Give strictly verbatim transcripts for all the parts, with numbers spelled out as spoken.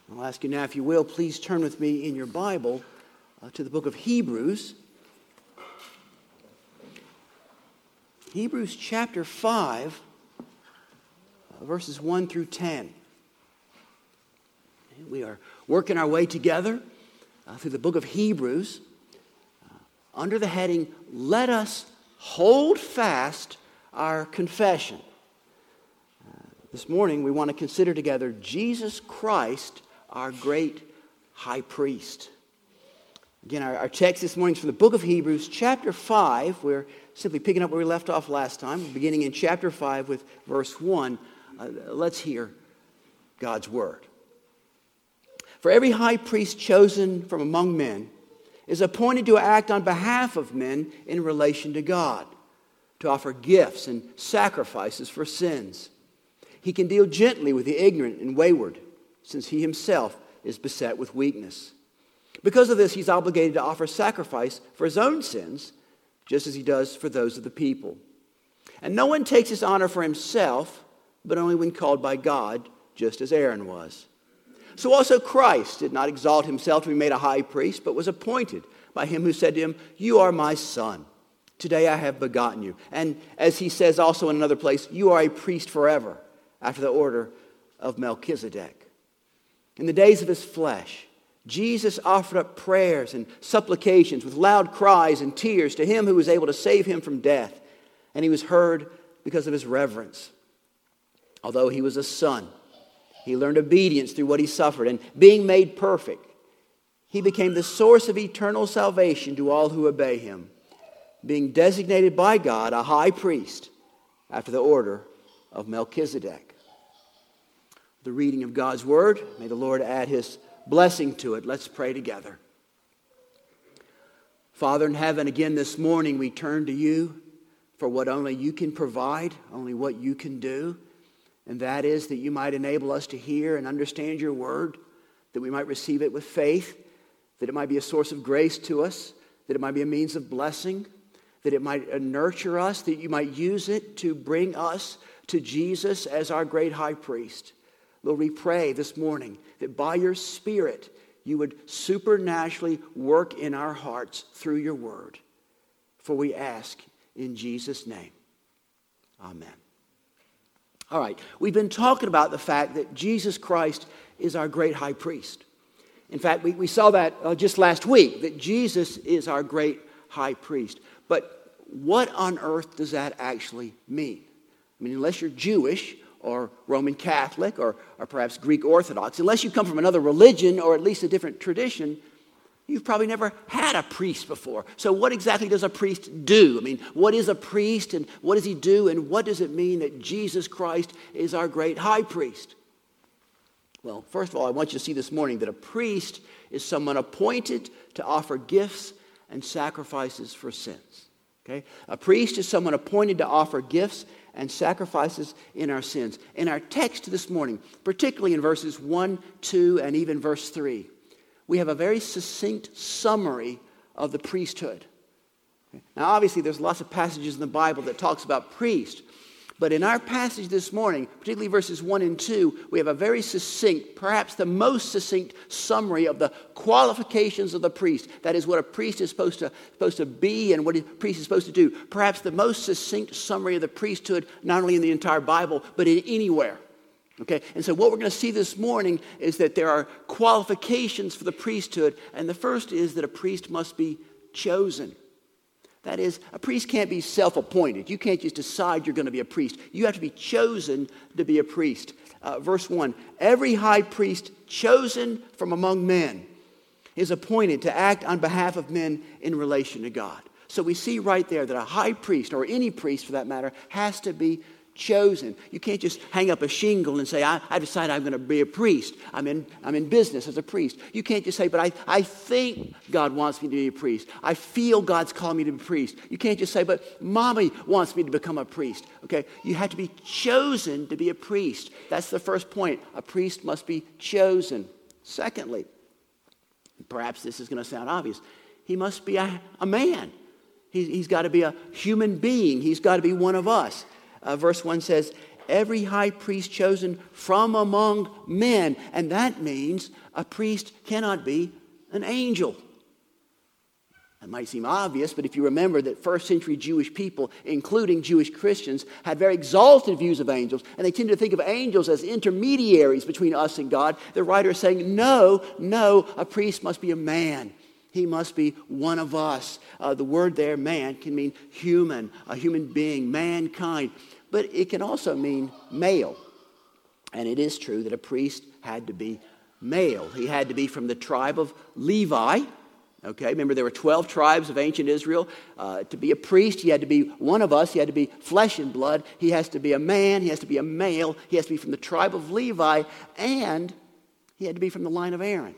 I'll ask you now, if you will, please turn with me in your Bible uh, to the book of Hebrews. Hebrews chapter five, uh, verses one through ten. And we are working our way together uh, through the book of Hebrews uh, under the heading, Let Us Hold Fast Our Confession. Uh, this morning we want to consider together Jesus Christ, our great high priest. Again, our, our text this morning is from the book of Hebrews, chapter five. We're simply picking up where we left off last time, beginning in chapter five with verse one. Uh, let's hear God's word. For every high priest chosen from among men is appointed to act on behalf of men in relation to God, to offer gifts and sacrifices for sins. He can deal gently with the ignorant and wayward, since he himself is beset with weakness. Because of this, he's obligated to offer sacrifice for his own sins, just as he does for those of the people. And no one takes his honor for himself, but only when called by God, just as Aaron was. So also Christ did not exalt himself to be made a high priest, but was appointed by him who said to him, "You are my son. Today I have begotten you." And as he says also in another place, "You are a priest forever, after the order of Melchizedek." In the days of his flesh, Jesus offered up prayers and supplications with loud cries and tears to him who was able to save him from death. And he was heard because of his reverence. Although he was a son, he learned obedience through what he suffered. And being made perfect, he became the source of eternal salvation to all who obey him, being designated by God a high priest after the order of Melchizedek. The reading of God's word. May the Lord add his blessing to it. Let's pray together. Father in heaven, again this morning we turn to you for what only you can provide, only what you can do. And that is that you might enable us to hear and understand your word, that we might receive it with faith, that it might be a source of grace to us, that it might be a means of blessing, that it might nurture us, that you might use it to bring us to Jesus as our great high priest. Lord, we pray this morning that by your Spirit, you would supernaturally work in our hearts through your word. For we ask in Jesus' name. Amen. All right, we've been talking about the fact that Jesus Christ is our great high priest. In fact, we, we saw that uh, just last week, that Jesus is our great high priest. But what on earth does that actually mean? I mean, unless you're Jewish or Roman Catholic, or, or perhaps Greek Orthodox, unless you come from another religion or at least a different tradition, you've probably never had a priest before. So what exactly does a priest do? I mean, what is a priest and what does he do, and what does it mean that Jesus Christ is our great high priest? Well, first of all, I want you to see this morning that a priest is someone appointed to offer gifts and sacrifices for sins. Okay? A priest is someone appointed to offer gifts and sacrifices in our sins. In our text this morning, particularly in verses one, two, and even verse three, we have a very succinct summary of the priesthood. Now, obviously, there's lots of passages in the Bible that talks about priests, but in our passage this morning, particularly verses one and two, we have a very succinct, perhaps the most succinct summary of the qualifications of the priest. That is what a priest is supposed to, supposed to be and what a priest is supposed to do. Perhaps the most succinct summary of the priesthood, not only in the entire Bible, but in anywhere. Okay, and so what we're going to see this morning is that there are qualifications for the priesthood, and the first is that a priest must be chosen. That is, a priest can't be self-appointed. You can't just decide you're going to be a priest. You have to be chosen to be a priest. Uh, verse one, every high priest chosen from among men is appointed to act on behalf of men in relation to God. So we see right there that a high priest, or any priest for that matter, has to be chosen. You can't just hang up a shingle and say, I, I decided I'm going to be a priest. I'm in, I'm in business as a priest. You can't just say, but I, I think God wants me to be a priest. I feel God's calling me to be a priest. You can't just say, but mommy wants me to become a priest. Okay? You have to be chosen to be a priest. That's the first point. A priest must be chosen. Secondly, perhaps this is going to sound obvious, he must be a, a man. He, he's got to be a human being. He's got to be one of us. Uh, verse one says, every high priest chosen from among men. And that means a priest cannot be an angel. It might seem obvious, but if you remember that first century Jewish people, including Jewish Christians, had very exalted views of angels, and they tended to think of angels as intermediaries between us and God, the writer is saying, no, no, a priest must be a man. He must be one of us. Uh, the word there, man, can mean human, a human being, mankind. But it can also mean male. And it is true that a priest had to be male. He had to be from the tribe of Levi. Okay, remember there were twelve tribes of ancient Israel. Uh, to be a priest, he had to be one of us. He had to be flesh and blood. He has to be a man. He has to be a male. He has to be from the tribe of Levi. And he had to be from the line of Aaron.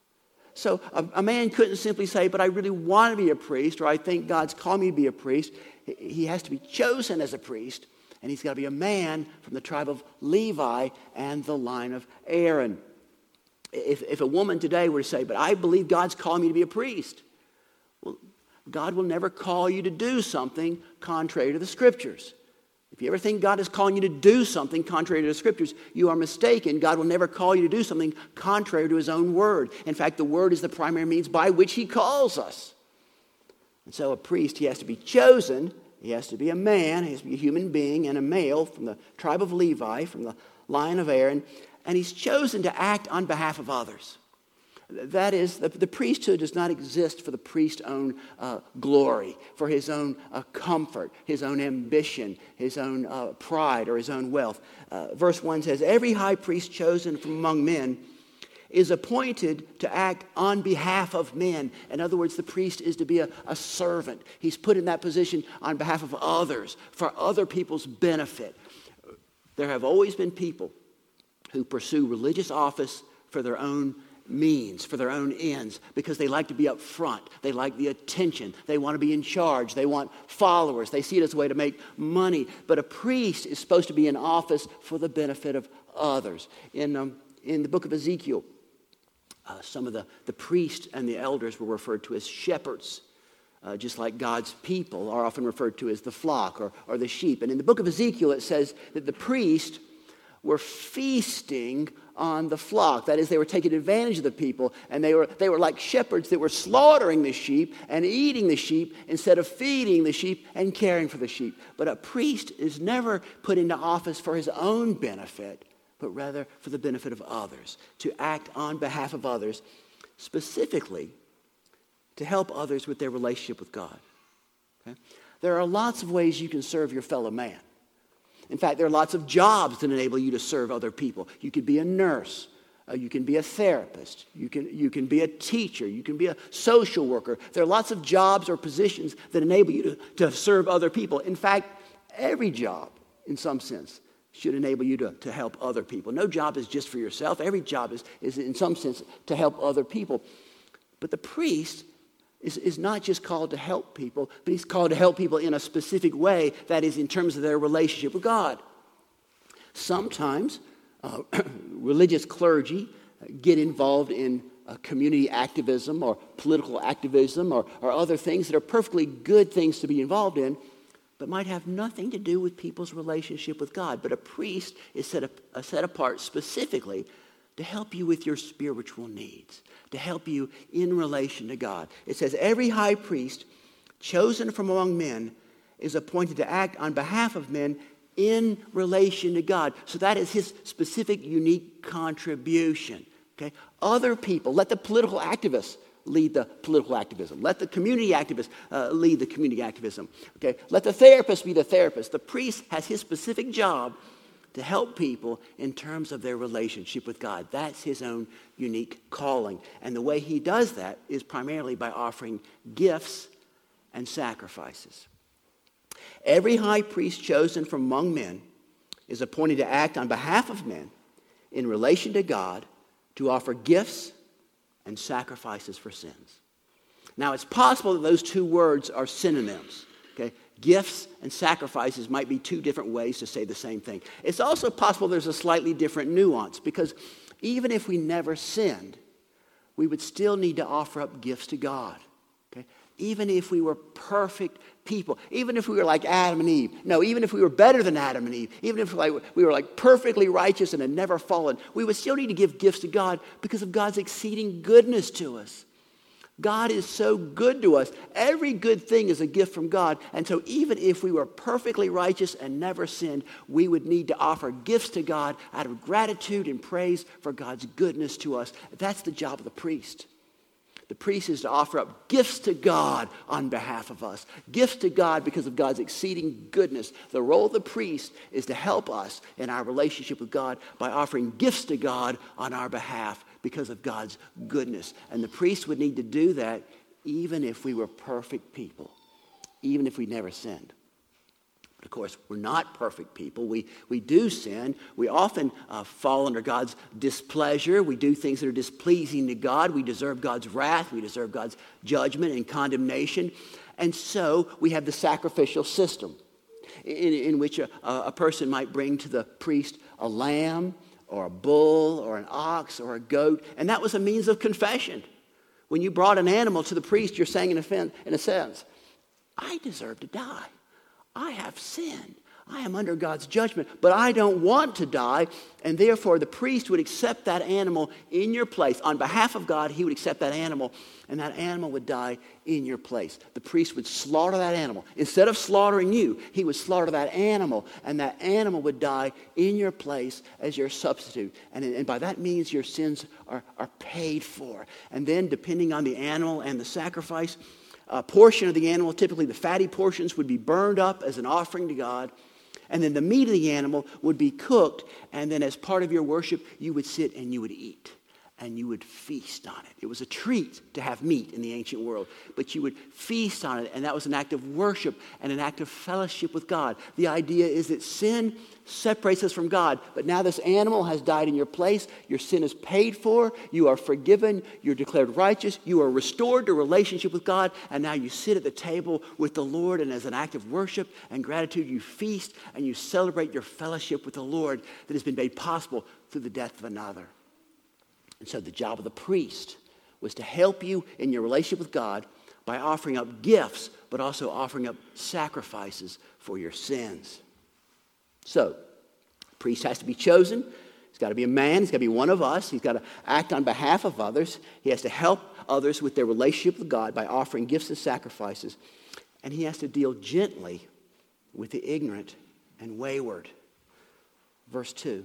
So a, a man couldn't simply say, but I really want to be a priest, or I think God's called me to be a priest. He has to be chosen as a priest. And he's got to be a man from the tribe of Levi and the line of Aaron. If, if a woman today were to say, but I believe God's calling me to be a priest. Well, God will never call you to do something contrary to the Scriptures. If you ever think God is calling you to do something contrary to the Scriptures, you are mistaken. God will never call you to do something contrary to His own Word. In fact, the Word is the primary means by which He calls us. And so a priest, he has to be chosen. He has to be a man. He has to be a human being and a male from the tribe of Levi, from the line of Aaron. And he's chosen to act on behalf of others. That is, the, the priesthood does not exist for the priest's own uh, glory, for his own uh, comfort, his own ambition, his own uh, pride, or his own wealth. Uh, verse one says, every high priest chosen from among men is appointed to act on behalf of men. In other words, the priest is to be a, a servant. He's put in that position on behalf of others, for other people's benefit. There have always been people who pursue religious office for their own means, for their own ends, because they like to be up front. They like the attention. They want to be in charge. They want followers. They see it as a way to make money. But a priest is supposed to be in office for the benefit of others. In, um, in the book of Ezekiel, uh, some of the, the priests and the elders were referred to as shepherds. Uh, just like God's people are often referred to as the flock or, or the sheep. And in the book of Ezekiel, it says that the priest were feasting on the flock. That is, they were taking advantage of the people, and they were they were like shepherds that were slaughtering the sheep and eating the sheep instead of feeding the sheep and caring for the sheep. But a priest is never put into office for his own benefit, but rather for the benefit of others, to act on behalf of others, specifically to help others with their relationship with God. Okay? There are lots of ways you can serve your fellow man. In fact, there are lots of jobs that enable you to serve other people. You could be a nurse. Uh, you can be a therapist. You can, you can be a teacher. You can be a social worker. There are lots of jobs or positions that enable you to, to serve other people. In fact, every job, in some sense, should enable you to, to help other people. No job is just for yourself. Every job is, is in some sense, to help other people. But the priest Is, is not just called to help people, but he's called to help people in a specific way, that is in terms of their relationship with God. Sometimes uh, religious clergy get involved in uh, community activism or political activism or, or other things that are perfectly good things to be involved in, but might have nothing to do with people's relationship with God. But a priest is set, up, uh, set apart specifically to help you with your spiritual needs, to help you in relation to God. It says, every high priest chosen from among men is appointed to act on behalf of men in relation to God. So that is his specific, unique contribution. Okay? Other people, let the political activists lead the political activism. Let the community activists uh, lead the community activism. Okay? Let the therapist be the therapist. The priest has his specific job to help people in terms of their relationship with God. That's his own unique calling. And the way he does that is primarily by offering gifts and sacrifices. Every high priest chosen from among men is appointed to act on behalf of men in relation to God, to offer gifts and sacrifices for sins. Now, it's possible that those two words are synonyms. Okay? Gifts and sacrifices might be two different ways to say the same thing. It's also possible there's a slightly different nuance, because even if we never sinned, we would still need to offer up gifts to God. Okay? even if we were perfect people, even if we were like Adam and Eve, no, even if we were better than Adam and Eve, even if like, we were like perfectly righteous and had never fallen, we would still need to give gifts to God because of God's exceeding goodness to us. God is so good to us. Every good thing is a gift from God. And so even if we were perfectly righteous and never sinned, we would need to offer gifts to God out of gratitude and praise for God's goodness to us. That's the job of the priest. The priest is to offer up gifts to God on behalf of us. Gifts to God because of God's exceeding goodness. The role of the priest is to help us in our relationship with God by offering gifts to God on our behalf because of God's goodness. And the priest would need to do that even if we were perfect people, even if we never sinned. But of course, we're not perfect people. We, we do sin. We often uh, fall under God's displeasure. We do things that are displeasing to God. We deserve God's wrath. We deserve God's judgment and condemnation. And so we have the sacrificial system in, in which a, a person might bring to the priest a lamb or a bull or an ox or a goat. And that was a means of confession. When you brought an animal to the priest, you're saying in a, in a sense, I deserve to die. I have sinned. I am under God's judgment, but I don't want to die. And therefore, the priest would accept that animal in your place. On behalf of God, he would accept that animal, and that animal would die in your place. The priest would slaughter that animal. Instead of slaughtering you, he would slaughter that animal, and that animal would die in your place as your substitute. And, and by that means, your sins are, are paid for. And then, depending on the animal and the sacrifice, a portion of the animal, typically the fatty portions, would be burned up as an offering to God. And then the meat of the animal would be cooked. And then as part of your worship, you would sit and you would eat. And you would feast on it. It was a treat to have meat in the ancient world. But you would feast on it. And that was an act of worship and an act of fellowship with God. The idea is that sin separates us from God. But now this animal has died in your place. Your sin is paid for. You are forgiven. You're declared righteous. You are restored to relationship with God. And now you sit at the table with the Lord. And as an act of worship and gratitude, you feast and you celebrate your fellowship with the Lord that has been made possible through the death of another. And so the job of the priest was to help you in your relationship with God by offering up gifts, but also offering up sacrifices for your sins. So, the priest has to be chosen. He's got to be a man. He's got to be one of us. He's got to act on behalf of others. He has to help others with their relationship with God by offering gifts and sacrifices. And he has to deal gently with the ignorant and wayward. Verse two.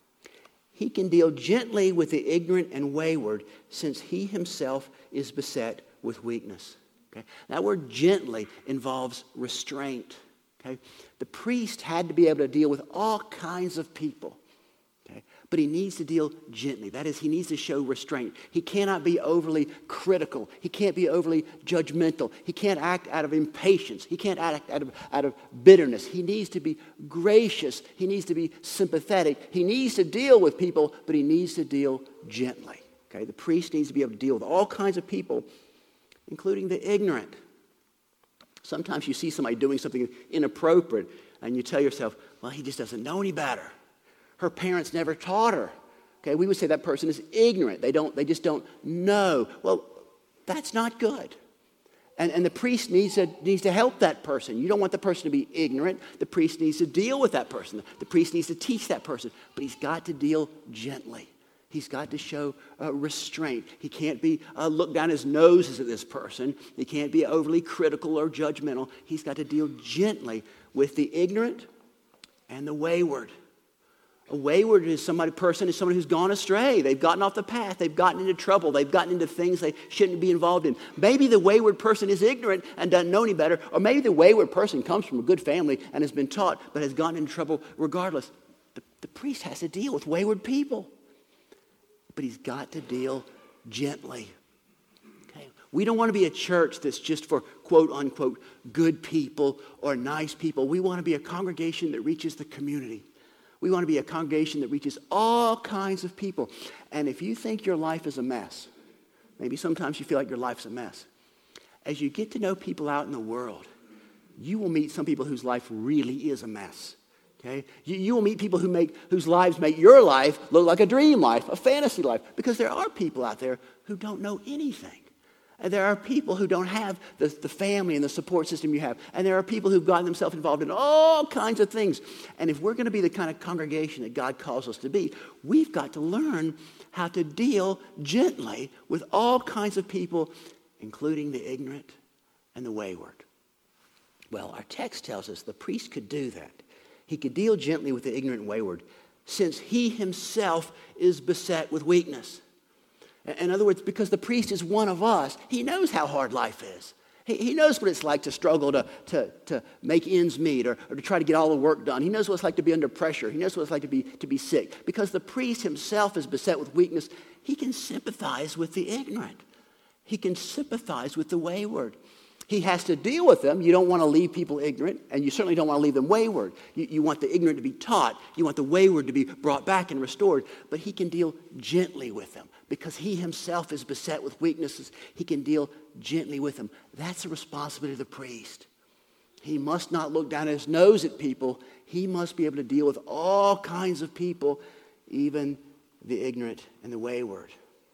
He can deal gently with the ignorant and wayward since he himself is beset with weakness. Okay? That word gently involves restraint. Okay? The priest had to be able to deal with all kinds of people. Okay? But he needs to deal gently. That is, he needs to show restraint. He cannot be overly critical. He can't be overly judgmental. He can't act out of impatience. He can't act out of, out of bitterness. He needs to be gracious. He needs to be sympathetic. He needs to deal with people, but he needs to deal gently. Okay? The priest needs to be able to deal with all kinds of people, including the ignorant. Sometimes you see somebody doing something inappropriate, and you tell yourself, well, he just doesn't know any better. Her parents never taught her. Okay, we would say that person is ignorant. They don't. They just don't know. Well, that's not good. And, and the priest needs to, needs to help that person. You don't want the person to be ignorant. The priest needs to deal with that person. The priest needs to teach that person. But he's got to deal gently. He's got to show uh, restraint. He can't be uh, look down his nose at this person. He can't be overly critical or judgmental. He's got to deal gently with the ignorant and the wayward. A wayward is somebody, person is someone who's gone astray. They've gotten off the path. They've gotten into trouble. They've gotten into things they shouldn't be involved in. Maybe the wayward person is ignorant and doesn't know any better. Or maybe the wayward person comes from a good family and has been taught but has gotten into trouble regardless. The, the priest has to deal with wayward people. But he's got to deal gently. Okay? We don't want to be a church that's just for quote unquote good people or nice people. We want to be a congregation that reaches the community. We want to be a congregation that reaches all kinds of people. And if you think your life is a mess, maybe sometimes you feel like your life's a mess, as you get to know people out in the world, you will meet some people whose life really is a mess. Okay? You, you will meet people who make whose lives make your life look like a dream life, a fantasy life, because there are people out there who don't know anything. And there are people who don't have the, the family and the support system you have. And there are people who've gotten themselves involved in all kinds of things. And if we're going to be the kind of congregation that God calls us to be, we've got to learn how to deal gently with all kinds of people, including the ignorant and the wayward. Well, our text tells us the priest could do that. He could deal gently with the ignorant and wayward since he himself is beset with weakness. In other words, because the priest is one of us, he knows how hard life is. He, he knows what it's like to struggle to, to, to make ends meet or, or to try to get all the work done. He knows what it's like to be under pressure. He knows what it's like to be, to be sick. Because the priest himself is beset with weakness, he can sympathize with the ignorant. He can sympathize with the wayward. He has to deal with them. You don't want to leave people ignorant, and you certainly don't want to leave them wayward. You, you want the ignorant to be taught. You want the wayward to be brought back and restored. But he can deal gently with them because he himself is beset with weaknesses. He can deal gently with them. That's the responsibility of the priest. He must not look down his nose at people. He must be able to deal with all kinds of people, even the ignorant and the wayward.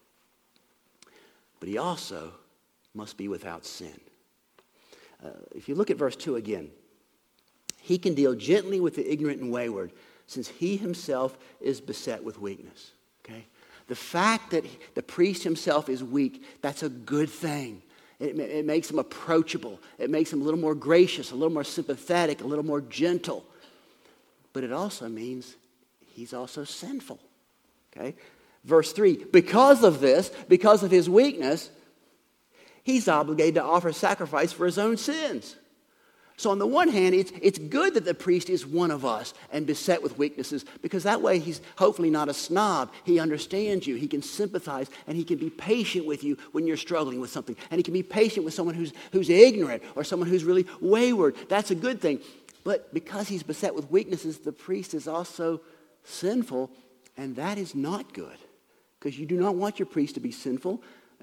But he also must be without sin. Uh, if you look at verse two again, he can deal gently with the ignorant and wayward since he himself is beset with weakness. Okay? The fact that he, the priest himself is weak, that's a good thing. It, it makes him approachable. It makes him a little more gracious, a little more sympathetic, a little more gentle. But it also means he's also sinful. Okay? Verse three, because of this, because of his weakness, he's obligated to offer sacrifice for his own sins. So on the one hand, it's, it's good that the priest is one of us and beset with weaknesses because that way he's hopefully not a snob. He understands you. He can sympathize and he can be patient with you when you're struggling with something. And he can be patient with someone who's, who's ignorant or someone who's really wayward. That's a good thing. But because he's beset with weaknesses, the priest is also sinful, and that is not good because you do not want your priest to be sinful.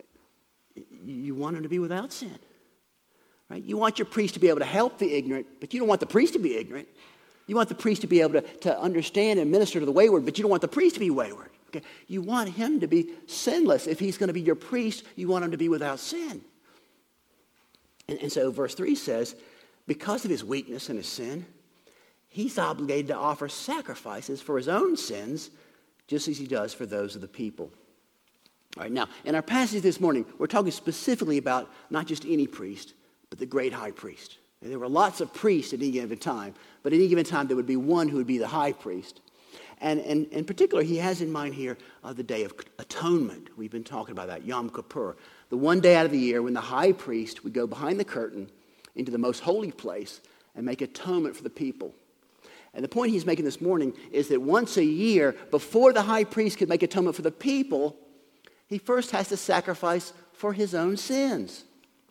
You want him to be without sin, right? You want your priest to be able to help the ignorant, but you don't want the priest to be ignorant. You want the priest to be able to, to understand and minister to the wayward, but you don't want the priest to be wayward. Okay? You want him to be sinless. If he's going to be your priest, you want him to be without sin. And, and so verse three says, because of his weakness and his sin, he's obligated to offer sacrifices for his own sins, just as he does for those of the people. All right, now, in our passage this morning, we're talking specifically about not just any priest, but the great high priest. There were lots of priests at any given time, but at any given time there would be one who would be the high priest. And, and in particular, he has in mind here uh, the Day of Atonement. We've been talking about that, Yom Kippur. The one day out of the year when the high priest would go behind the curtain into the most holy place and make atonement for the people. And the point he's making this morning is that once a year, before the high priest could make atonement for the people, he first has to sacrifice for his own sins.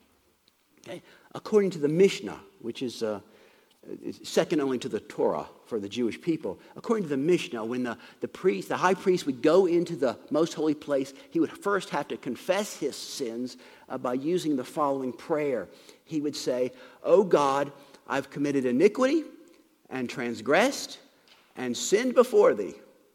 Okay? According to the Mishnah, which is, uh, is second only to the Torah for the Jewish people, according to the Mishnah, when the, the priest, the high priest would go into the most holy place, he would first have to confess his sins uh, by using the following prayer. He would say, "O God, I've committed iniquity and transgressed and sinned before thee,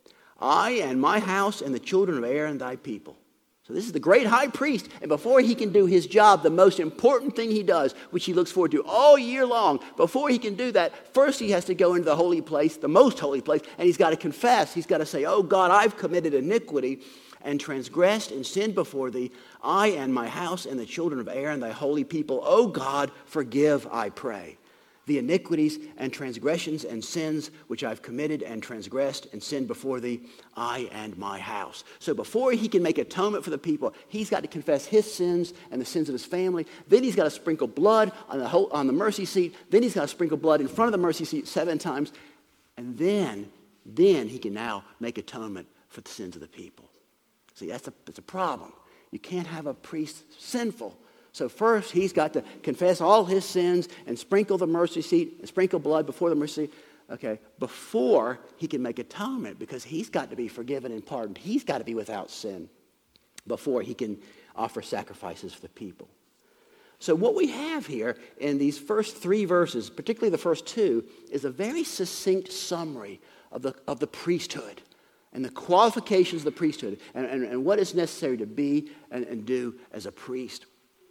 I and my house and the children of Aaron thy people." So this is the great high priest, and before he can do his job, the most important thing he does, which he looks forward to all year long, before he can do that, first he has to go into the holy place, the most holy place, and he's got to confess. He's got to say, "Oh God, I've committed iniquity and transgressed and sinned before thee, I and my house and the children of Aaron, thy holy people. Oh God, forgive, I pray, the iniquities and transgressions and sins which I've committed and transgressed and sinned before thee, I and my house." So before he can make atonement for the people, he's got to confess his sins and the sins of his family. Then he's got to sprinkle blood on the, whole, on the mercy seat. Then he's got to sprinkle blood in front of the mercy seat seven times. And then, then he can now make atonement for the sins of the people. See, that's a, that's a problem. You can't have a priest sinful. So first, he's got to confess all his sins and sprinkle the mercy seat and sprinkle blood before the mercy seat, okay, before he can make atonement, because he's got to be forgiven and pardoned. He's got to be without sin before he can offer sacrifices for the people. So what we have here in these first three verses, particularly the first two, is a very succinct summary of the, of the priesthood and the qualifications of the priesthood and, and, and what is necessary to be and, and do as a priest.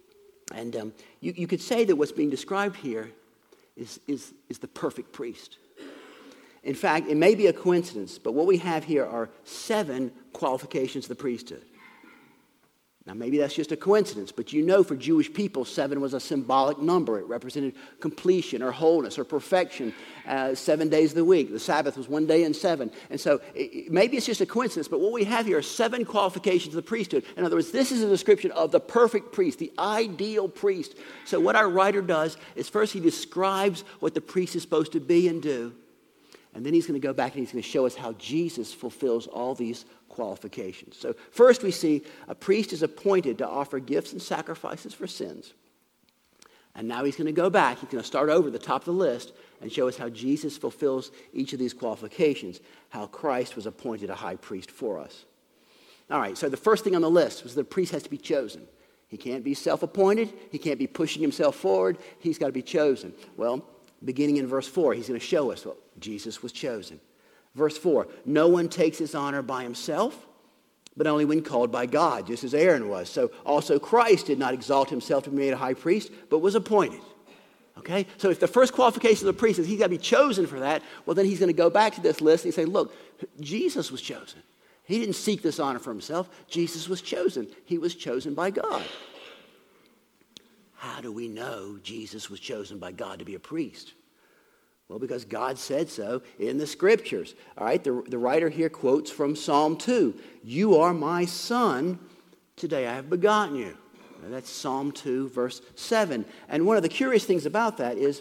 And um, you, you could say that what's being described here is, is, is the perfect priest. In fact, it may be a coincidence, but what we have here are seven qualifications of the priesthood. Now, maybe that's just a coincidence, but you know for Jewish people, seven was a symbolic number. It represented completion or wholeness or perfection uh, seven days of the week. The Sabbath was one day in seven. And so it, it, maybe it's just a coincidence, but what we have here are seven qualifications of the priesthood. In other words, this is a description of the perfect priest, the ideal priest. So what our writer does is first he describes what the priest is supposed to be and do. And then he's going to go back and he's going to show us how Jesus fulfills all these qualifications. So first we see a priest is appointed to offer gifts and sacrifices for sins. And now he's going to go back. He's going to start over the top of the list and show us how Jesus fulfills each of these qualifications, how Christ was appointed a high priest for us. All right, so the first thing on the list was the priest has to be chosen. He can't be self-appointed. He can't be pushing himself forward. He's got to be chosen. Well, beginning in verse four, he's going to show us, well, Jesus was chosen. Verse four, no one takes his honor by himself, but only when called by God, just as Aaron was. So also Christ did not exalt himself to be made a high priest, but was appointed. Okay? So if the first qualification of the priest is he's got to be chosen for that, well, then he's going to go back to this list and say, look, Jesus was chosen. He didn't seek this honor for himself. Jesus was chosen. He was chosen by God. How do we know Jesus was chosen by God to be a priest? Well, because God said so in the scriptures. All right, the, the writer here quotes from Psalm two. You are my son, today I have begotten you. Now, that's Psalm two, verse seven. And one of the curious things about that is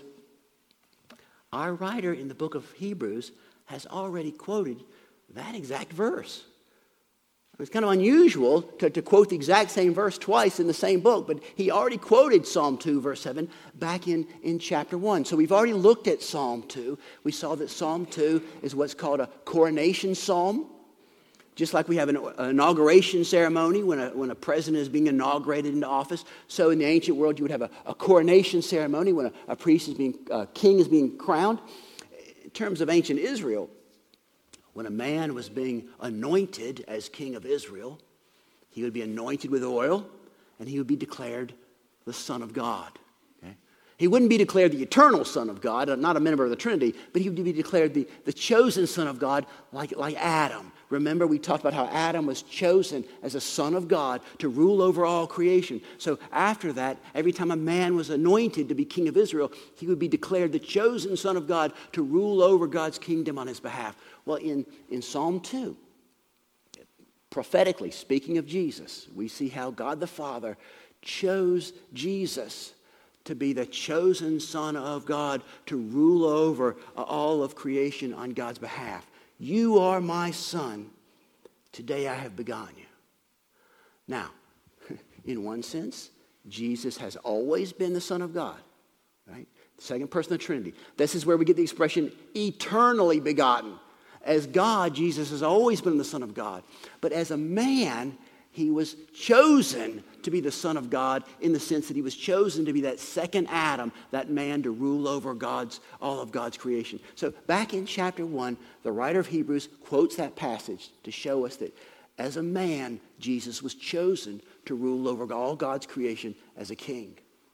our writer in the book of Hebrews has already quoted that exact verse. It's kind of unusual to, to quote the exact same verse twice in the same book, but he already quoted Psalm two, verse seven, back in, in chapter one. So we've already looked at Psalm two. We saw that Psalm two is what's called a coronation psalm. Just like we have an, an inauguration ceremony when a, when a president is being inaugurated into office, so in the ancient world you would have a, a coronation ceremony when a, a priest is being, a king is being crowned. In terms of ancient Israel, when a man was being anointed as king of Israel, he would be anointed with oil, and he would be declared the Son of God. Okay? He wouldn't be declared the eternal Son of God, not a member of the Trinity, but he would be declared the, the chosen Son of God like, like Adam. Remember, we talked about how Adam was chosen as a son of God to rule over all creation. So after that, every time a man was anointed to be king of Israel, he would be declared the chosen Son of God to rule over God's kingdom on his behalf. Well, in, in Psalm two, prophetically speaking of Jesus, we see how God the Father chose Jesus to be the chosen Son of God to rule over all of creation on God's behalf. You are my son. Today I have begotten you. Now, in one sense, Jesus has always been the Son of God, right? The second person of the Trinity. This is where we get the expression eternally begotten. As God, Jesus has always been the Son of God. But as a man, he was chosen to be the Son of God in the sense that he was chosen to be that second Adam, that man to rule over God's, all of God's creation. So back in chapter one, the writer of Hebrews quotes that passage to show us that as a man, Jesus was chosen to rule over all God's creation as a king.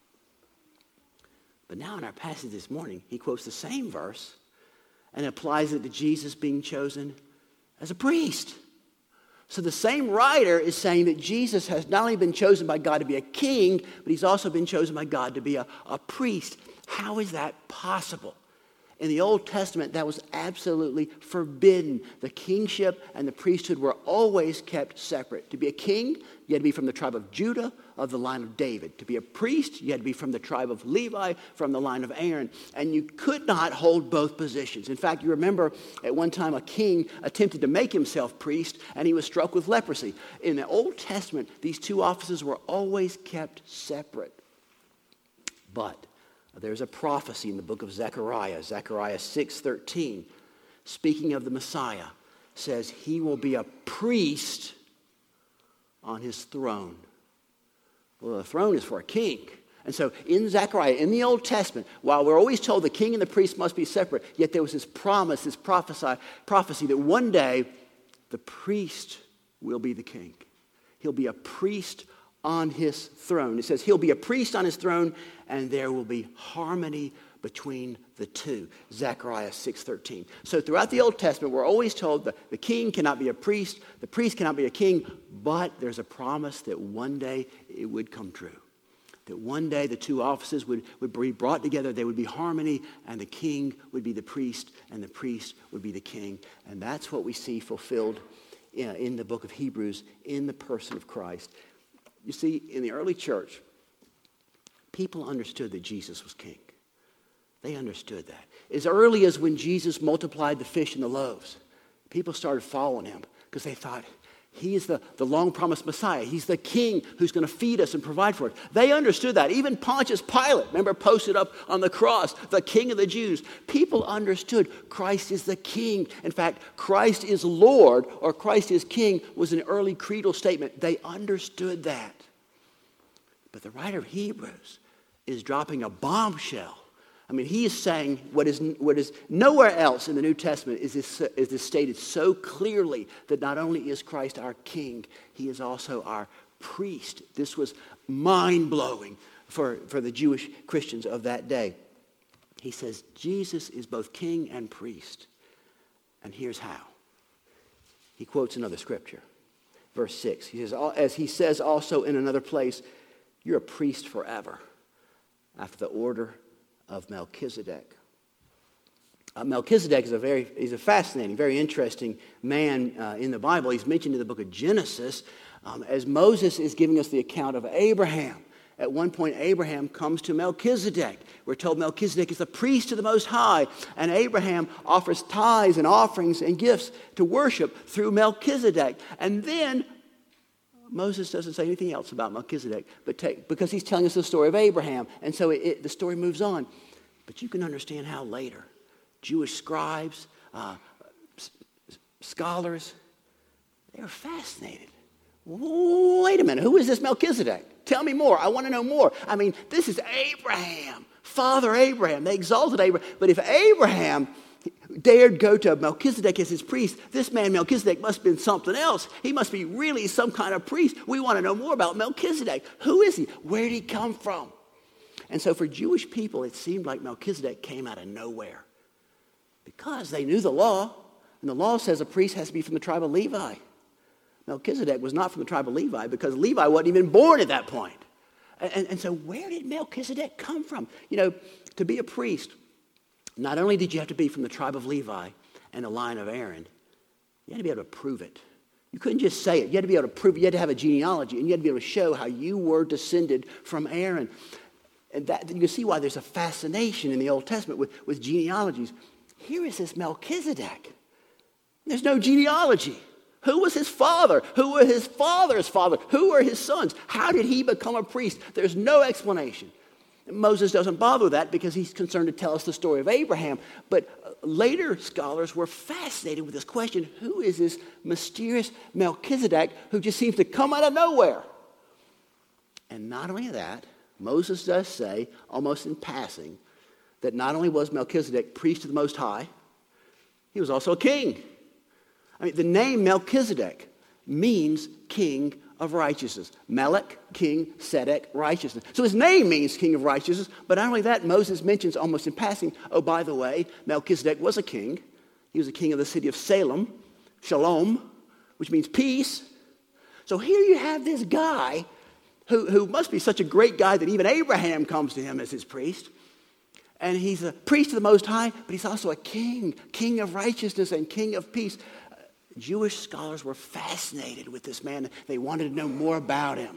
But now in our passage this morning, he quotes the same verse and applies it to Jesus being chosen as a priest. So the same writer is saying that Jesus has not only been chosen by God to be a king, but he's also been chosen by God to be a, a priest. How is that possible? In the Old Testament, that was absolutely forbidden. The kingship and the priesthood were always kept separate. To be a king, you had to be from the tribe of Judah, of the line of David. To be a priest, you had to be from the tribe of Levi, from the line of Aaron. And you could not hold both positions. In fact, you remember at one time a king attempted to make himself priest, and he was struck with leprosy. In the Old Testament, these two offices were always kept separate. But there's a prophecy in the book of Zechariah, Zechariah six thirteen, speaking of the Messiah, says he will be a priest on his throne. Well, the throne is for a king. And so in Zechariah, in the Old Testament, while we're always told the king and the priest must be separate, yet there was this promise, this prophesy, prophecy that one day the priest will be the king. He'll be a priest on his throne. It says he'll be a priest on his throne, and there will be harmony between the two. Zechariah six thirteen. So throughout the Old Testament, we're always told that the king cannot be a priest, the priest cannot be a king, but there's a promise that one day it would come true. That one day the two offices would, would be brought together, there would be harmony, and the king would be the priest, and the priest would be the king. And that's what we see fulfilled in, in the book of Hebrews, in the person of Christ. You see, in the early church, people understood that Jesus was king. They understood that. As early as when Jesus multiplied the fish and the loaves, people started following him because they thought, he is the, the long-promised Messiah. He's the king who's going to feed us and provide for us. They understood that. Even Pontius Pilate, remember, posted up on the cross, the king of the Jews. People understood Christ is the king. In fact, Christ is Lord or Christ is king was an early creedal statement. They understood that. But the writer of Hebrews is dropping a bombshell. I mean, he is saying what is, what is nowhere else in the New Testament is this, is this stated so clearly that not only is Christ our king, he is also our priest. This was mind-blowing for, for the Jewish Christians of that day. He says, Jesus is both king and priest. And here's how. He quotes another scripture. Verse six, he says, as he says also in another place, you're a priest forever after the order of Melchizedek. Uh, Melchizedek is a very, he's a fascinating, very interesting man uh, in the Bible. He's mentioned in the book of Genesis um, as Moses is giving us the account of Abraham. At one point, Abraham comes to Melchizedek. We're told Melchizedek is the priest of the Most High, and Abraham offers tithes and offerings and gifts to worship through Melchizedek. And then Moses doesn't say anything else about Melchizedek, but take, because he's telling us the story of Abraham. And so it, it, the story moves on. But you can understand how later Jewish scribes, uh, s- scholars, they were fascinated. Wait a minute, who is this Melchizedek? Tell me more. I want to know more. I mean, this is Abraham, Father Abraham. They exalted Abraham. But if Abraham dared go to Melchizedek as his priest, this man Melchizedek must have been something else. He must be really some kind of priest. We want to know more about Melchizedek. Who is he? Where did he come from? And so for Jewish people, it seemed like Melchizedek came out of nowhere because they knew the law, and the law says a priest has to be from the tribe of Levi. Melchizedek was not from the tribe of Levi because Levi wasn't even born at that point. And, and, and so where did Melchizedek come from? You know, to be a priest, not only did you have to be from the tribe of Levi and the line of Aaron, you had to be able to prove it. You couldn't just say it. You had to be able to prove it. You had to have a genealogy, and you had to be able to show how you were descended from Aaron. And that, you can see why there's a fascination in the Old Testament with, with genealogies. Here is this Melchizedek. There's no genealogy. Who was his father? Who were his father's father? Who were his sons? How did he become a priest? There's no explanation. Moses doesn't bother with that because he's concerned to tell us the story of Abraham. But later scholars were fascinated with this question, who is this mysterious Melchizedek who just seems to come out of nowhere? And not only that, Moses does say, almost in passing, that not only was Melchizedek priest of the Most High, he was also a king. I mean, the name Melchizedek means king of righteousness. Melech, king, Sedek, righteousness. So his name means king of righteousness, but not only that, Moses mentions almost in passing, oh, by the way, Melchizedek was a king. He was a king of the city of Salem, Shalom, which means peace. So here you have this guy who, who must be such a great guy that even Abraham comes to him as his priest. And he's a priest of the Most High, but he's also a king, king of righteousness and king of peace. Jewish scholars were fascinated with this man. They wanted to know more about him.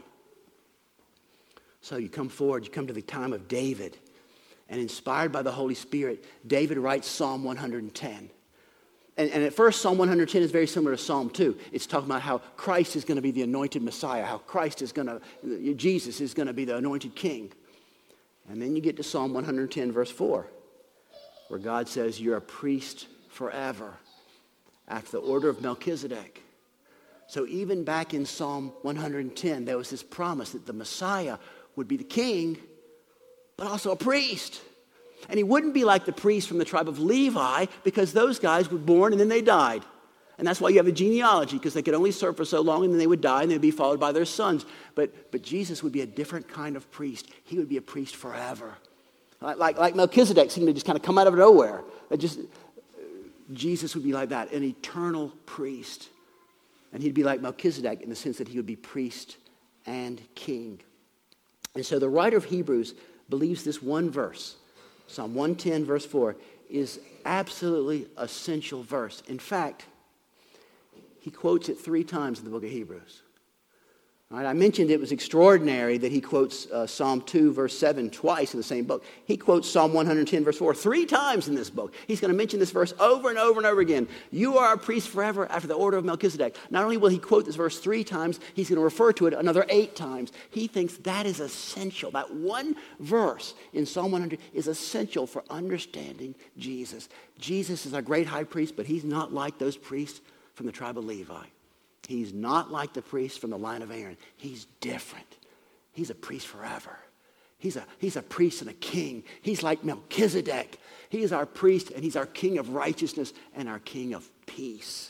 So you come forward, you come to the time of David. And inspired by the Holy Spirit, David writes Psalm one hundred ten. And, and at first, Psalm one hundred ten is very similar to Psalm two. It's talking about how Christ is going to be the anointed Messiah, how Christ is going to, Jesus is going to be the anointed king. And then you get to Psalm one hundred ten, verse four, where God says, you're a priest forever, after the order of Melchizedek. So even back in Psalm one hundred ten, there was this promise that the Messiah would be the king, but also a priest. And he wouldn't be like the priest from the tribe of Levi, because those guys were born and then they died. And that's why you have a genealogy, because they could only serve for so long and then they would die and they'd be followed by their sons. But, but Jesus would be a different kind of priest. He would be a priest forever. Like, like, like Melchizedek seemed to just kind of come out of nowhere. It just, Jesus would be like that, an eternal priest. And he'd be like Melchizedek in the sense that he would be priest and king. And so the writer of Hebrews believes this one verse, Psalm one ten, verse four, is absolutely essential verse. In fact, he quotes it three times in the book of Hebrews. All right, I mentioned it was extraordinary that he quotes uh, Psalm two, verse seven twice in the same book. He quotes Psalm one ten, verse four three times in this book. He's going to mention this verse over and over and over again. You are a priest forever after the order of Melchizedek. Not only will he quote this verse three times, he's going to refer to it another eight times. He thinks that is essential. That one verse in Psalm one hundred is essential for understanding Jesus. Jesus is our great high priest, but he's not like those priests from the tribe of Levi. He's not like the priest from the line of Aaron. He's different. He's a priest forever. He's a, he's a priest and a king. He's like Melchizedek. He is our priest and he's our king of righteousness and our king of peace.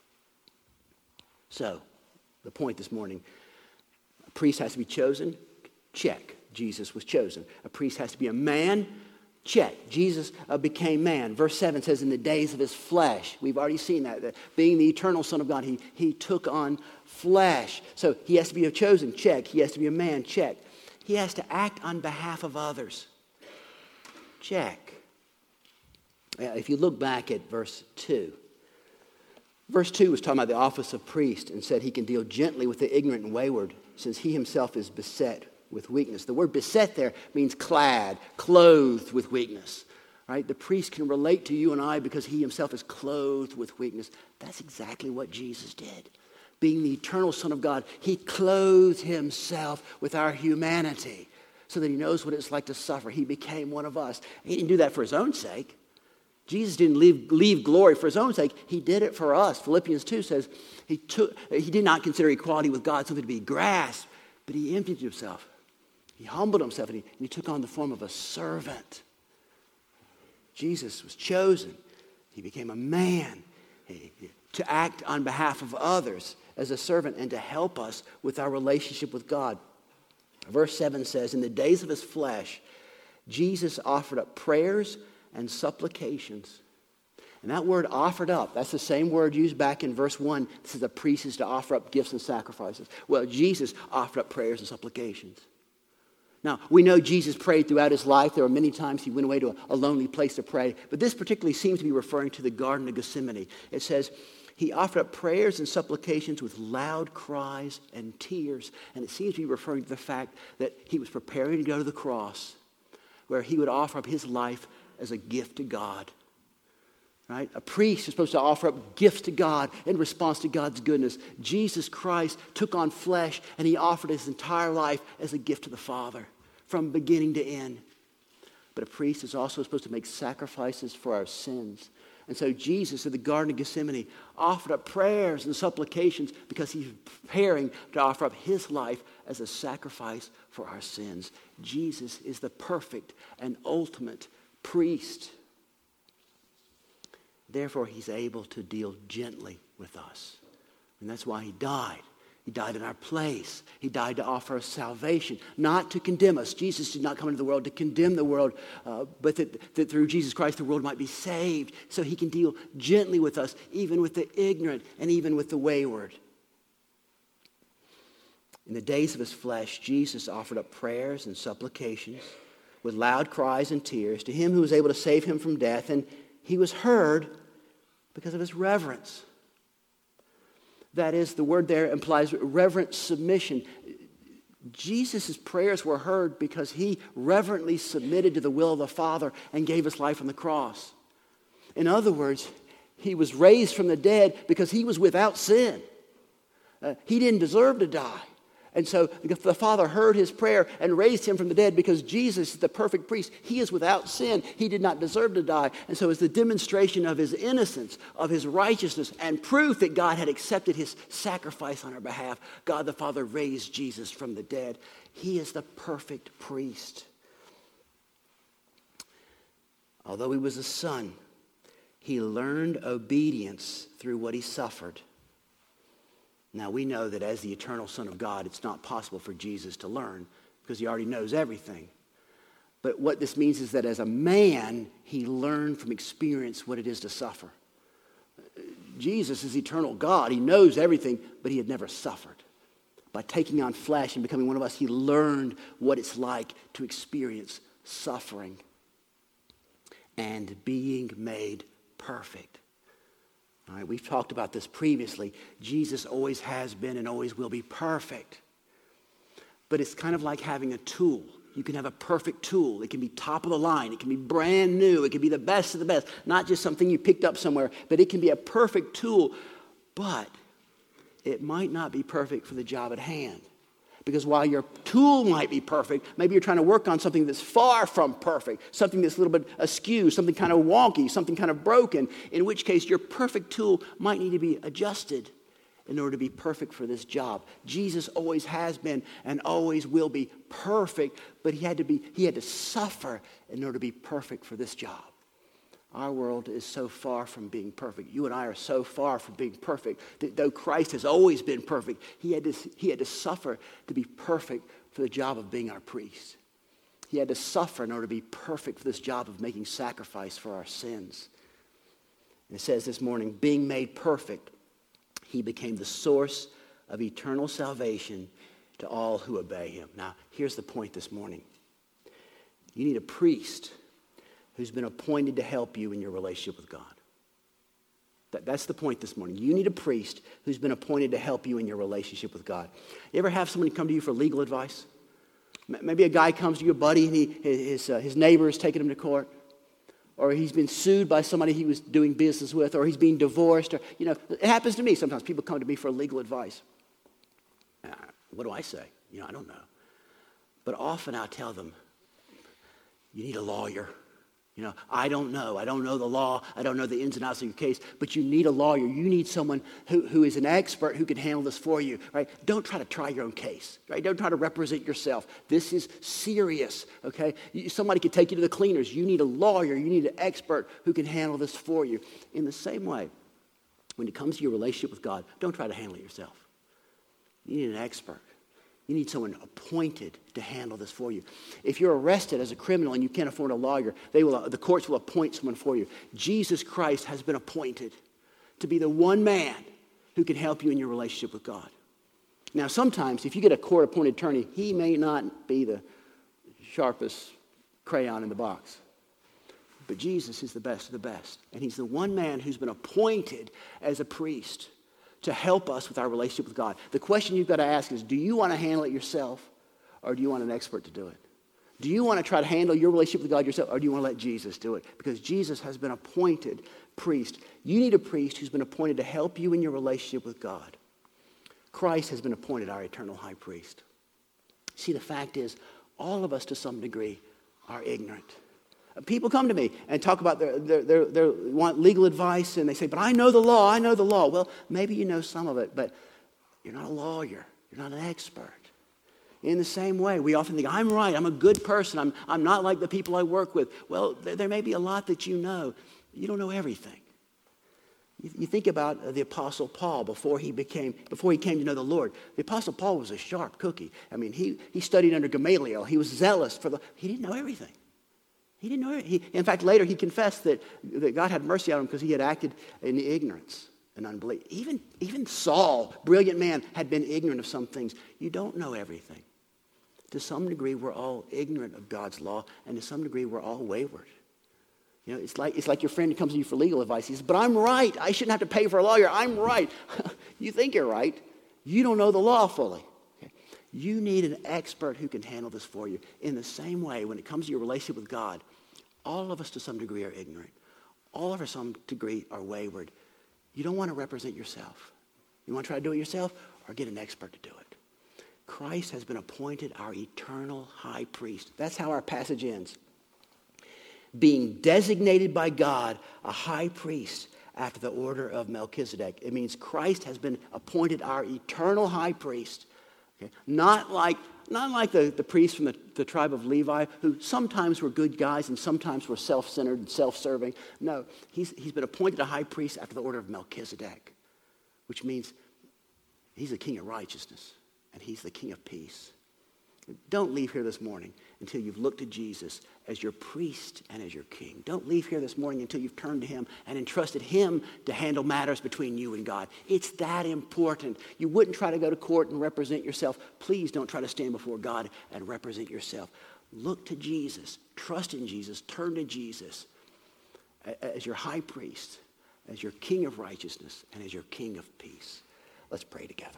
So, the point this morning, a priest has to be chosen. Check. Jesus was chosen. A priest has to be a man. Check. Jesus uh, became man. Verse seven says, in the days of his flesh. We've already seen that. that being the eternal Son of God, he, he took on flesh. So he has to be a chosen. Check. He has to be a man. Check. He has to act on behalf of others. Check. Uh, if you look back at verse two. Verse two was talking about the office of priest and said he can deal gently with the ignorant and wayward since he himself is beset with weakness. The word beset there means clad, clothed with weakness. Right? The priest can relate to you and I because he himself is clothed with weakness. That's exactly what Jesus did. Being the eternal Son of God, he clothed himself with our humanity so that he knows what it's like to suffer. He became one of us. He didn't do that for his own sake. Jesus didn't leave, leave glory for his own sake. He did it for us. Philippians two says he, took, he did not consider equality with God something to be grasped, but he emptied himself. He humbled himself and he, and he took on the form of a servant. Jesus was chosen. He became a man he, to act on behalf of others as a servant and to help us with our relationship with God. Verse seven says, in the days of his flesh, Jesus offered up prayers and supplications. And that word offered up, that's the same word used back in verse one. This is a priest is to offer up gifts and sacrifices. Well, Jesus offered up prayers and supplications. Now, we know Jesus prayed throughout his life. There were many times he went away to a, a lonely place to pray. But this particularly seems to be referring to the Garden of Gethsemane. It says, he offered up prayers and supplications with loud cries and tears. And it seems to be referring to the fact that he was preparing to go to the cross, where he would offer up his life as a gift to God. Right? A priest is supposed to offer up gifts to God in response to God's goodness. Jesus Christ took on flesh and he offered his entire life as a gift to the Father from beginning to end. But a priest is also supposed to make sacrifices for our sins. And so Jesus at the Garden of Gethsemane offered up prayers and supplications because he's preparing to offer up his life as a sacrifice for our sins. Jesus is the perfect and ultimate priest. Therefore, he's able to deal gently with us. And that's why he died. He died in our place. He died to offer us salvation, not to condemn us. Jesus did not come into the world to condemn the world, uh, but that, that through Jesus Christ the world might be saved. So he can deal gently with us, even with the ignorant and even with the wayward. In the days of his flesh, Jesus offered up prayers and supplications with loud cries and tears to him who was able to save him from death, and he was heard because of his reverence. That is, the word there implies reverent submission. Jesus' prayers were heard because he reverently submitted to the will of the Father and gave his life on the cross. In other words, he was raised from the dead because he was without sin. Uh, he didn't deserve to die. And so the Father heard his prayer and raised him from the dead because Jesus is the perfect priest. He is without sin. He did not deserve to die. And so as the demonstration of his innocence, of his righteousness, and proof that God had accepted his sacrifice on our behalf, God the Father raised Jesus from the dead. He is the perfect priest. Although he was a son, he learned obedience through what he suffered. Now, we know that as the eternal Son of God, it's not possible for Jesus to learn because he already knows everything. But what this means is that as a man, he learned from experience what it is to suffer. Jesus is eternal God. He knows everything, but he had never suffered. By taking on flesh and becoming one of us, he learned what it's like to experience suffering and being made perfect. All right, we've talked about this previously. Jesus always has been and always will be perfect. But it's kind of like having a tool. You can have a perfect tool. It can be top of the line. It can be brand new. It can be the best of the best. Not just something you picked up somewhere, but it can be a perfect tool. But it might not be perfect for the job at hand. Because while your tool might be perfect, maybe you're trying to work on something that's far from perfect, something that's a little bit askew, something kind of wonky, something kind of broken, in which case your perfect tool might need to be adjusted in order to be perfect for this job. Jesus always has been and always will be perfect, but he had to be he had to suffer in order to be perfect for this job. Our world is so far from being perfect. You and I are so far from being perfect that though Christ has always been perfect, he had to, he had to suffer to be perfect for the job of being our priest. He had to suffer in order to be perfect for this job of making sacrifice for our sins. And it says this morning, being made perfect, he became the source of eternal salvation to all who obey him. Now, here's the point this morning. You need a priest who's been appointed to help you in your relationship with God. That, that's the point this morning. You need a priest who's been appointed to help you in your relationship with God. You ever have somebody come to you for legal advice? Maybe a guy comes to your buddy and he, his, uh, his neighbor is taking him to court. Or he's been sued by somebody he was doing business with. Or he's being divorced. Or, you know, it happens to me. Sometimes people come to me for legal advice. Uh, what do I say? You know, I don't know. But often I'll tell them, you need a lawyer. You know, I don't know. I don't know the law. I don't know the ins and outs of your case. But you need a lawyer. You need someone who, who is an expert who can handle this for you, right? Don't try to try your own case, right? Don't try to represent yourself. This is serious, okay? You, somebody could take you to the cleaners. You need a lawyer. You need an expert who can handle this for you. In the same way, when it comes to your relationship with God, don't try to handle it yourself. You need an expert. You need someone appointed to handle this for you. If you're arrested as a criminal and you can't afford a lawyer, they will, the courts will appoint someone for you. Jesus Christ has been appointed to be the one man who can help you in your relationship with God. Now, sometimes if you get a court-appointed attorney, he may not be the sharpest crayon in the box. But Jesus is the best of the best. And he's the one man who's been appointed as a priest to help us with our relationship with God. The question you've got to ask is, do you want to handle it yourself, or do you want an expert to do it? Do you want to try to handle your relationship with God yourself, or do you want to let Jesus do it? Because Jesus has been appointed priest. You need a priest who's been appointed to help you in your relationship with God. Christ has been appointed our eternal high priest. See, the fact is, all of us to some degree are ignorant. People come to me and talk about their, their, their, their want legal advice, and they say, but I know the law, I know the law. Well, maybe you know some of it, but you're not a lawyer. You're not an expert. In the same way, we often think, I'm right, I'm a good person, I'm, I'm not like the people I work with. Well, there, there may be a lot that you know. You don't know everything. You, you think about the Apostle Paul before he became, before he came to know the Lord. The Apostle Paul was a sharp cookie. I mean, he, he studied under Gamaliel. He was zealous for the, he didn't know everything. He didn't know it. He, in fact, later he confessed that, that God had mercy on him because he had acted in ignorance and unbelief. Even, even Saul, brilliant man, had been ignorant of some things. You don't know everything. To some degree, we're all ignorant of God's law, and to some degree, we're all wayward. You know, it's like, it's like your friend who comes to you for legal advice. He says, but I'm right. I shouldn't have to pay for a lawyer. I'm right. You think you're right. You don't know the law fully. You need an expert who can handle this for you. In the same way, when it comes to your relationship with God, all of us to some degree are ignorant. All of us to some degree are wayward. You don't want to represent yourself. You want to try to do it yourself, or get an expert to do it. Christ has been appointed our eternal high priest. That's how our passage ends. Being designated by God a high priest after the order of Melchizedek. It means Christ has been appointed our eternal high priest Okay? Not like, not like the, the priests from the, the tribe of Levi, who sometimes were good guys and sometimes were self-centered and self-serving. No, he's, he's been appointed a high priest after the order of Melchizedek, which means he's the king of righteousness and he's the king of peace. Don't leave here this morning until you've looked to Jesus as your priest and as your king. Don't leave here this morning until you've turned to him and entrusted him to handle matters between you and God. It's that important. You wouldn't try to go to court and represent yourself. Please don't try to stand before God and represent yourself. Look to Jesus. Trust in Jesus. Turn to Jesus as your high priest, as your king of righteousness, and as your king of peace. Let's pray together.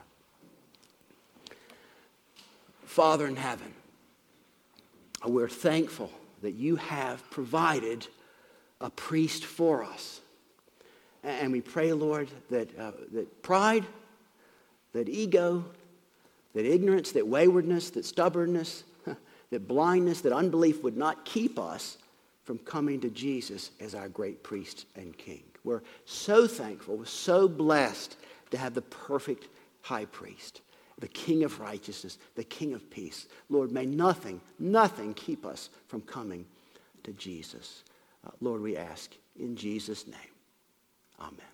Father in heaven, we're thankful that you have provided a priest for us. And we pray, Lord, that, uh, that pride, that ego, that ignorance, that waywardness, that stubbornness, that blindness, that unbelief would not keep us from coming to Jesus as our great priest and king. We're so thankful, we're so blessed to have the perfect high priest, the king of righteousness, the king of peace. Lord, may nothing, nothing keep us from coming to Jesus. Uh, Lord, we ask in Jesus' name. Amen.